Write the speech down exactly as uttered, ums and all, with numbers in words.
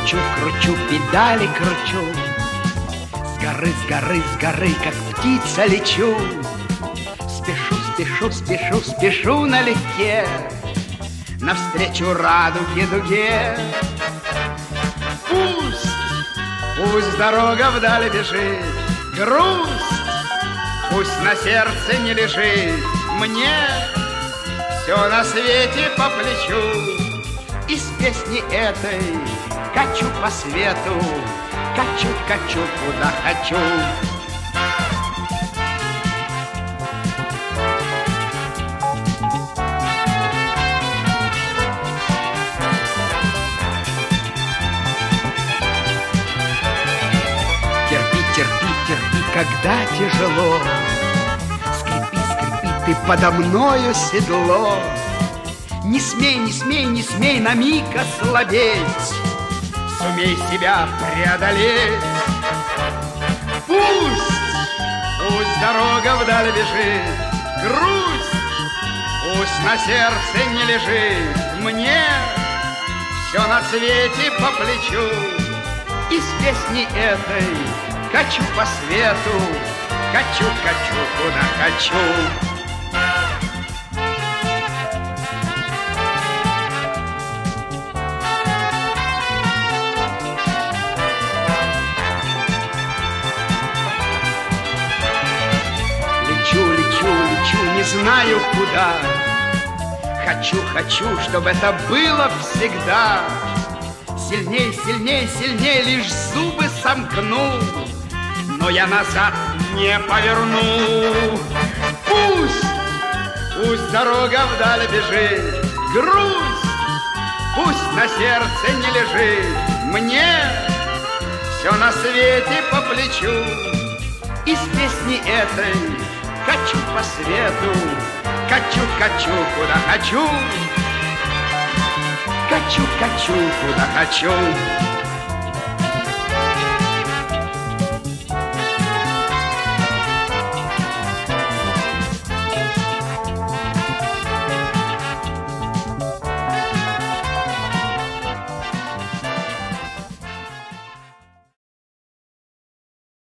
Кручу, кручу, педали кручу, с горы, с горы, с горы, как птица лечу. Спешу, спешу, спешу, спешу налегке навстречу радуге дуге. Пусть, пусть дорога вдали бежит, грусть пусть на сердце не лежит. Мне все на свете по плечу. Из песни этой качу по свету, качу, качу, куда хочу. Терпи, терпи, терпи, когда тяжело. Скрипи, скрипи, ты подо мною седло. Не смей, не смей, не смей на миг ослабеть. Сумей себя преодолеть. Пусть, пусть дорога вдаль бежит, грусть пусть на сердце не лежит. Мне все на свете по плечу. Из песни этой качу по свету, качу, качу, куда хочу. Лечу, лечу, лечу, не знаю куда. Хочу, хочу, чтобы это было всегда. Сильней, сильней, сильней, лишь зубы сомкну, но я назад не поверну. Пусть, пусть дорога вдаль бежит, грусть пусть на сердце не лежит. Мне все на свете по плечу. Из песни этой качу по свету, качу, качу, куда хочу. Качу, качу, куда хочу.